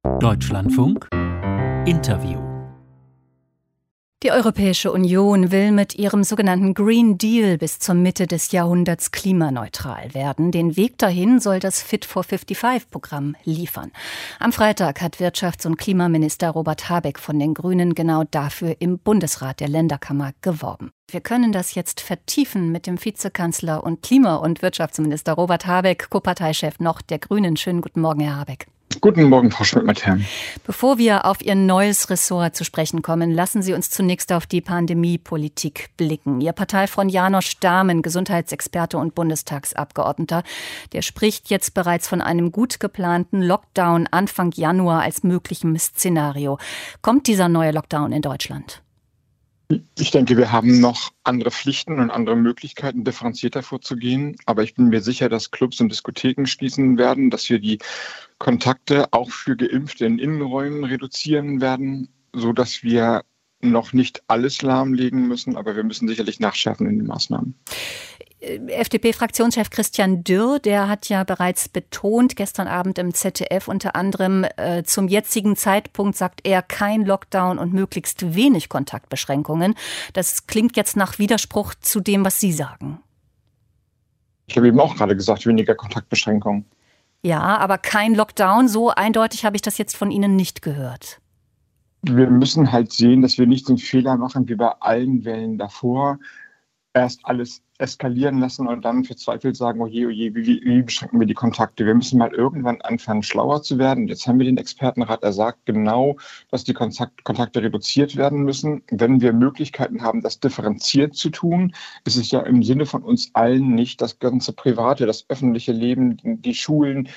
Deutschlandfunk Interview. Die Europäische Union will mit ihrem sogenannten Green Deal bis zur Mitte des Jahrhunderts klimaneutral werden. Den Weg dahin soll das Fit for 55-Programm liefern. Am Freitag hat Wirtschafts- und Klimaminister Robert Habeck von den Grünen genau dafür im Bundesrat der Länderkammer geworben. Wir können das jetzt vertiefen mit dem Vizekanzler und Klima- und Wirtschaftsminister Robert Habeck, Co-Parteichef noch der Grünen. Schönen guten Morgen, Herr Habeck. Guten Morgen, Frau Schmidt-Matern. Bevor wir auf Ihr neues Ressort zu sprechen kommen, lassen Sie uns zunächst auf die Pandemiepolitik blicken. Ihr Parteifreund Janosch Dahmen, Gesundheitsexperte und Bundestagsabgeordneter, der spricht jetzt bereits von einem gut geplanten Lockdown Anfang Januar als möglichem Szenario. Kommt dieser neue Lockdown in Deutschland? Ich denke, wir haben noch andere Pflichten und andere Möglichkeiten, differenzierter vorzugehen. Aber ich bin mir sicher, dass Clubs und Diskotheken schließen werden, dass wir die Kontakte auch für Geimpfte in Innenräumen reduzieren werden, sodass wir noch nicht alles lahmlegen müssen. Aber wir müssen sicherlich nachschärfen in den Maßnahmen. FDP-Fraktionschef Christian Dürr, der hat ja bereits betont, gestern Abend im ZDF unter anderem, zum jetzigen Zeitpunkt sagt er kein Lockdown und möglichst wenig Kontaktbeschränkungen. Das klingt jetzt nach Widerspruch zu dem, was Sie sagen. Ich habe eben auch gerade gesagt, weniger Kontaktbeschränkungen. Ja, aber kein Lockdown, so eindeutig habe ich das jetzt von Ihnen nicht gehört. Wir müssen halt sehen, dass wir nicht den Fehler machen wie bei allen Wellen davor. Erst alles eskalieren lassen und dann verzweifelt sagen, oh je, wie beschränken wir die Kontakte? Wir müssen mal irgendwann anfangen, schlauer zu werden. Jetzt haben wir den Expertenrat, der sagt genau, dass die Kontakte reduziert werden müssen. Wenn wir Möglichkeiten haben, das differenziert zu tun, ist es ja im Sinne von uns allen nicht, das ganze private, das öffentliche Leben, die Schulen,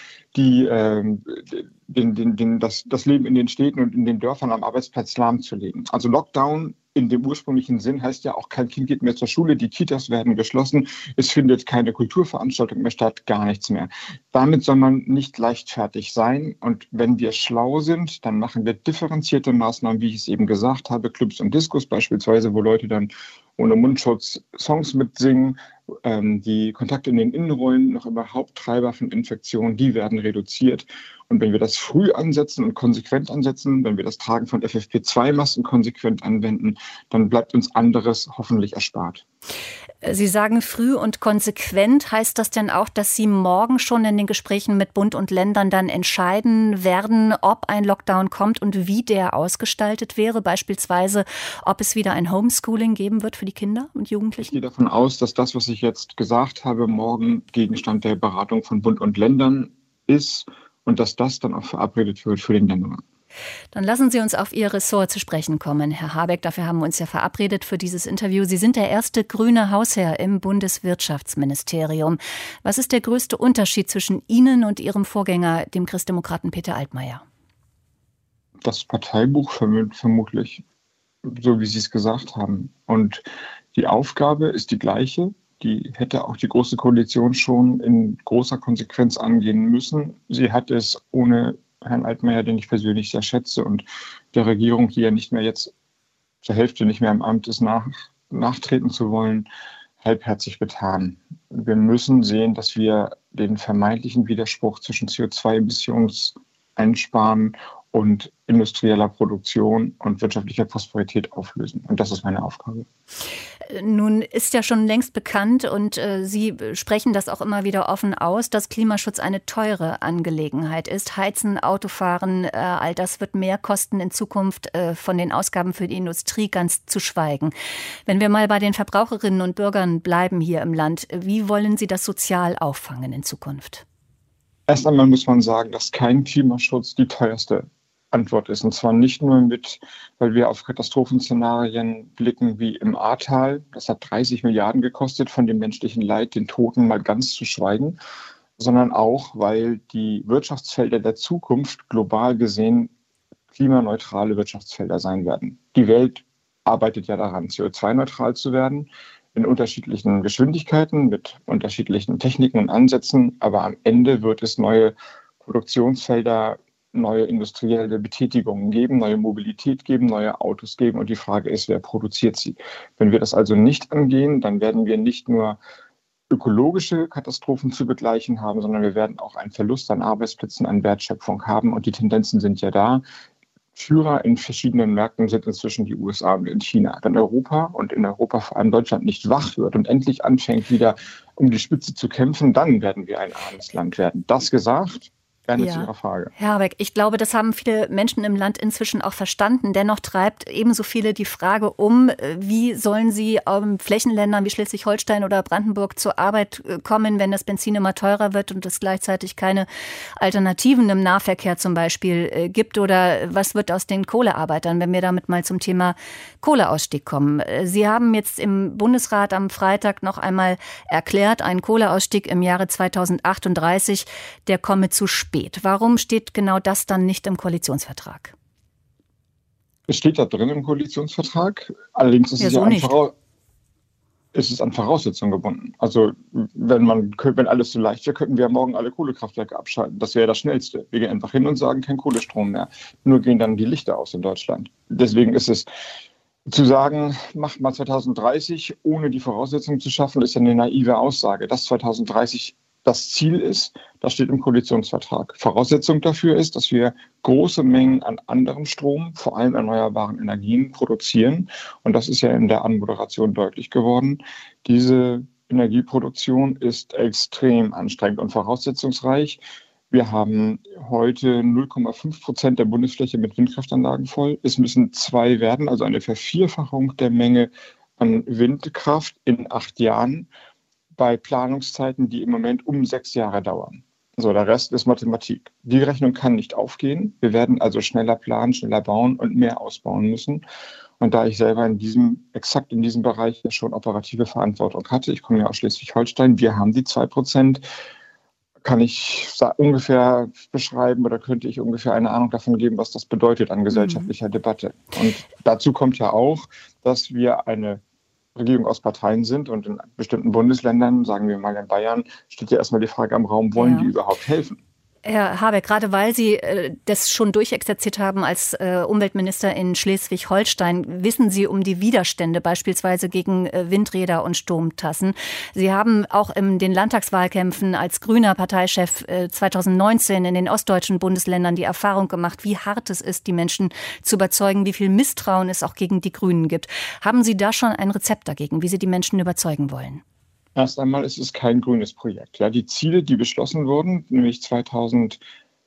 das Leben in den Städten und in den Dörfern am Arbeitsplatz lahmzulegen. Also Lockdown in dem ursprünglichen Sinn heißt ja auch, kein Kind geht mehr zur Schule, die Kitas werden geschlossen, es findet keine Kulturveranstaltung mehr statt, gar nichts mehr. Damit soll man nicht leichtfertig sein. Und wenn wir schlau sind, dann machen wir differenzierte Maßnahmen, wie ich es eben gesagt habe, Clubs und Diskos beispielsweise, wo Leute dann ohne Mundschutz Songs mitsingen. Die Kontakte in den Innenräumen, noch immer Haupttreiber von Infektionen, die werden reduziert. Und wenn wir das früh ansetzen und konsequent ansetzen, wenn wir das Tragen von FFP2-Masken konsequent anwenden, dann bleibt uns anderes hoffentlich erspart. Sie sagen früh und konsequent. Heißt das denn auch, dass Sie morgen schon in den Gesprächen mit Bund und Ländern dann entscheiden werden, ob ein Lockdown kommt und wie der ausgestaltet wäre? Beispielsweise, ob es wieder ein Homeschooling geben wird für die Kinder und Jugendlichen? Ich gehe davon aus, dass das, was ich jetzt gesagt habe, morgen Gegenstand der Beratung von Bund und Ländern ist und dass das dann auch verabredet wird für den Januar. Dann lassen Sie uns auf Ihr Ressort zu sprechen kommen, Herr Habeck. Dafür haben wir uns ja verabredet für dieses Interview. Sie sind der erste grüne Hausherr im Bundeswirtschaftsministerium. Was ist der größte Unterschied zwischen Ihnen und Ihrem Vorgänger, dem Christdemokraten Peter Altmaier? Das Parteibuch vermutlich, so wie Sie es gesagt haben. Und die Aufgabe ist die gleiche. Die hätte auch die Große Koalition schon in großer Konsequenz angehen müssen. Sie hat es ohne Herrn Altmaier, den ich persönlich sehr schätze und der Regierung, die ja nicht mehr jetzt zur Hälfte nicht mehr im Amt ist, nachtreten zu wollen, halbherzig getan. Wir müssen sehen, dass wir den vermeintlichen Widerspruch zwischen CO2-Emissionseinsparen und industrieller Produktion und wirtschaftlicher Prosperität auflösen. Und das ist meine Aufgabe. Nun ist ja schon längst bekannt und Sie sprechen das auch immer wieder offen aus, dass Klimaschutz eine teure Angelegenheit ist. Heizen, Autofahren, all das wird mehr kosten in Zukunft, von den Ausgaben für die Industrie ganz zu schweigen. Wenn wir mal bei den Verbraucherinnen und Bürgern bleiben hier im Land, wie wollen Sie das sozial auffangen in Zukunft? Erst einmal muss man sagen, dass kein Klimaschutz die teuerste Antwort ist. Und zwar nicht nur weil wir auf Katastrophenszenarien blicken wie im Ahrtal. Das hat 30 Milliarden gekostet, von dem menschlichen Leid, den Toten mal ganz zu schweigen, sondern auch, weil die Wirtschaftsfelder der Zukunft global gesehen klimaneutrale Wirtschaftsfelder sein werden. Die Welt arbeitet ja daran, CO2-neutral zu werden, in unterschiedlichen Geschwindigkeiten, mit unterschiedlichen Techniken und Ansätzen. Aber am Ende wird es neue Produktionsfelder, neue industrielle Betätigungen geben, neue Mobilität geben, neue Autos geben. Und die Frage ist, wer produziert sie? Wenn wir das also nicht angehen, dann werden wir nicht nur ökologische Katastrophen zu begleichen haben, sondern wir werden auch einen Verlust an Arbeitsplätzen, an Wertschöpfung haben. Und die Tendenzen sind ja da. Führer in verschiedenen Märkten sind inzwischen die USA und China. Wenn Europa und in Europa vor allem Deutschland nicht wach wird und endlich anfängt, wieder um die Spitze zu kämpfen, dann werden wir ein armes Land werden. Das gesagt. Gerne zu Ihrer Frage. Herr Habeck, ich glaube, das haben viele Menschen im Land inzwischen auch verstanden. Dennoch treibt ebenso viele die Frage um, wie sollen sie Flächenländern wie Schleswig-Holstein oder Brandenburg zur Arbeit kommen, wenn das Benzin immer teurer wird und es gleichzeitig keine Alternativen im Nahverkehr zum Beispiel gibt? Oder was wird aus den Kohlearbeitern, wenn wir damit mal zum Thema Kohleausstieg kommen? Sie haben jetzt im Bundesrat am Freitag noch einmal erklärt, ein Kohleausstieg im Jahre 2038, der komme zu spät. Warum steht genau das dann nicht im Koalitionsvertrag? Es steht da drin im Koalitionsvertrag. Allerdings ist es ist an Voraussetzungen gebunden. Also wenn alles so leicht wäre, könnten wir morgen alle Kohlekraftwerke abschalten. Das wäre das Schnellste. Wir gehen einfach hin und sagen, kein Kohlestrom mehr. Nur gehen dann die Lichter aus in Deutschland. Deswegen ist es zu sagen, macht mal 2030, ohne die Voraussetzungen zu schaffen, ist eine naive Aussage. Dass 2030 das Ziel ist, das steht im Koalitionsvertrag. Voraussetzung dafür ist, dass wir große Mengen an anderem Strom, vor allem erneuerbaren Energien, produzieren. Und das ist ja in der Anmoderation deutlich geworden. Diese Energieproduktion ist extrem anstrengend und voraussetzungsreich. Wir haben heute 0,5% der Bundesfläche mit Windkraftanlagen voll. Es müssen 2 werden, also eine Vervierfachung der Menge an Windkraft in 8 Jahren. Bei Planungszeiten, die im Moment 6 Jahre dauern. So, der Rest ist Mathematik. Die Rechnung kann nicht aufgehen. Wir werden also schneller planen, schneller bauen und mehr ausbauen müssen. Und da ich selber exakt in diesem Bereich ja schon operative Verantwortung hatte, ich komme ja aus Schleswig-Holstein, wir haben die 2%, kann ich ungefähr beschreiben oder könnte ich ungefähr eine Ahnung davon geben, was das bedeutet an gesellschaftlicher Debatte. Und dazu kommt ja auch, dass wir eine Regierung aus Parteien sind und in bestimmten Bundesländern, sagen wir mal in Bayern, steht ja erstmal die Frage am Raum, wollen die überhaupt helfen? Herr Habeck, gerade weil Sie das schon durchexerziert haben als Umweltminister in Schleswig-Holstein, wissen Sie um die Widerstände beispielsweise gegen Windräder und Stromtassen. Sie haben auch in den Landtagswahlkämpfen als grüner Parteichef 2019 in den ostdeutschen Bundesländern die Erfahrung gemacht, wie hart es ist, die Menschen zu überzeugen, wie viel Misstrauen es auch gegen die Grünen gibt. Haben Sie da schon ein Rezept dagegen, wie Sie die Menschen überzeugen wollen? Erst einmal ist es kein grünes Projekt. Ja, die Ziele, die beschlossen wurden, nämlich 2030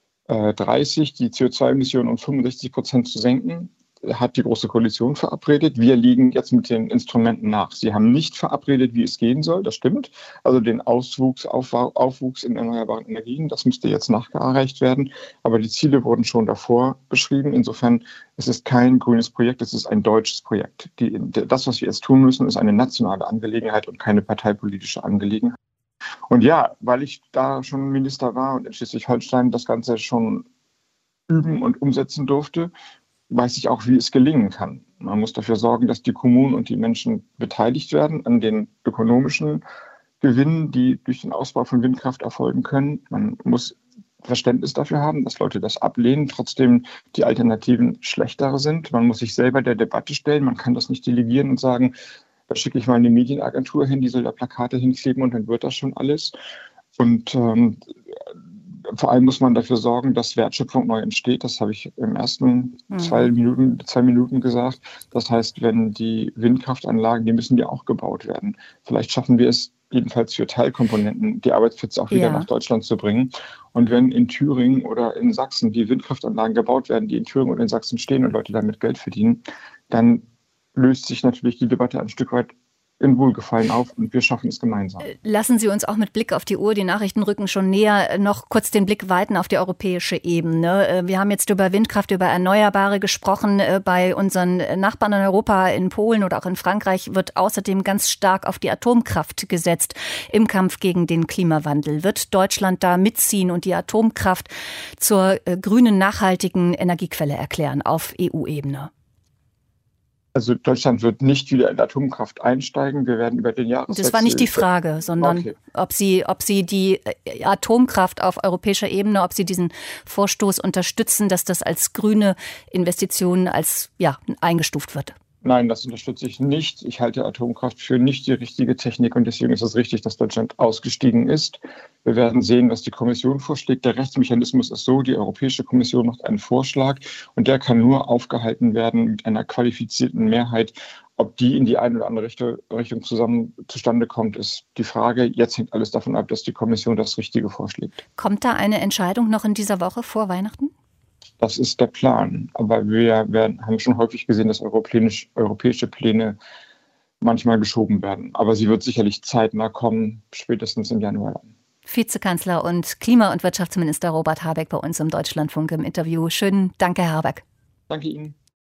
die CO2-Emissionen um 65% zu senken, hat die Große Koalition verabredet. Wir liegen jetzt mit den Instrumenten nach. Sie haben nicht verabredet, wie es gehen soll, das stimmt. Also den Aufwuchs in erneuerbaren Energien, das müsste jetzt nachgereicht werden. Aber die Ziele wurden schon davor beschrieben. Insofern es ist kein grünes Projekt, es ist ein deutsches Projekt. Das, was wir jetzt tun müssen, ist eine nationale Angelegenheit und keine parteipolitische Angelegenheit. Und ja, weil ich da schon Minister war und in Schleswig-Holstein das Ganze schon üben und umsetzen durfte, weiß ich auch, wie es gelingen kann. Man muss dafür sorgen, dass die Kommunen und die Menschen beteiligt werden an den ökonomischen Gewinnen, die durch den Ausbau von Windkraft erfolgen können. Man muss Verständnis dafür haben, dass Leute das ablehnen, trotzdem die Alternativen schlechtere sind. Man muss sich selber der Debatte stellen. Man kann das nicht delegieren und sagen, da schicke ich mal eine Medienagentur hin, die soll da Plakate hinkleben und dann wird das schon alles. Und vor allem muss man dafür sorgen, dass Wertschöpfung neu entsteht. Das habe ich im ersten 2 Minuten gesagt. Das heißt, wenn die Windkraftanlagen, die müssen ja auch gebaut werden. Vielleicht schaffen wir es jedenfalls für Teilkomponenten, die Arbeitsplätze auch wieder nach Deutschland zu bringen. Und wenn in Thüringen oder in Sachsen die Windkraftanlagen gebaut werden, die in Thüringen oder in Sachsen stehen und Leute damit Geld verdienen, dann löst sich natürlich die Debatte ein Stück weit in Wohlgefallen auf und wir schaffen es gemeinsam. Lassen Sie uns auch mit Blick auf die Uhr, die Nachrichten rücken schon näher, noch kurz den Blick weiten auf die europäische Ebene. Wir haben jetzt über Windkraft, über Erneuerbare gesprochen. Bei unseren Nachbarn in Europa, in Polen oder auch in Frankreich wird außerdem ganz stark auf die Atomkraft gesetzt im Kampf gegen den Klimawandel. Wird Deutschland da mitziehen und die Atomkraft zur grünen, nachhaltigen Energiequelle erklären auf EU-Ebene? Also Deutschland wird nicht wieder in Atomkraft einsteigen. Wir werden über den Jahreswechsel... Das war nicht die Frage, sondern ob Sie die Atomkraft auf europäischer Ebene, ob Sie diesen Vorstoß unterstützen, dass das als grüne Investition eingestuft wird. Nein, das unterstütze ich nicht. Ich halte Atomkraft für nicht die richtige Technik und deswegen ist es richtig, dass Deutschland ausgestiegen ist. Wir werden sehen, was die Kommission vorschlägt. Der Rechtsmechanismus ist so, die Europäische Kommission macht einen Vorschlag und der kann nur aufgehalten werden mit einer qualifizierten Mehrheit. Ob die in die eine oder andere Richtung zustande kommt, ist die Frage. Jetzt hängt alles davon ab, dass die Kommission das Richtige vorschlägt. Kommt da eine Entscheidung noch in dieser Woche vor Weihnachten? Das ist der Plan. Aber wir haben schon häufig gesehen, dass europäische Pläne manchmal geschoben werden. Aber sie wird sicherlich zeitnah kommen, spätestens im Januar. Vizekanzler und Klima- und Wirtschaftsminister Robert Habeck bei uns im Deutschlandfunk im Interview. Schönen Dank, Herr Habeck. Danke Ihnen.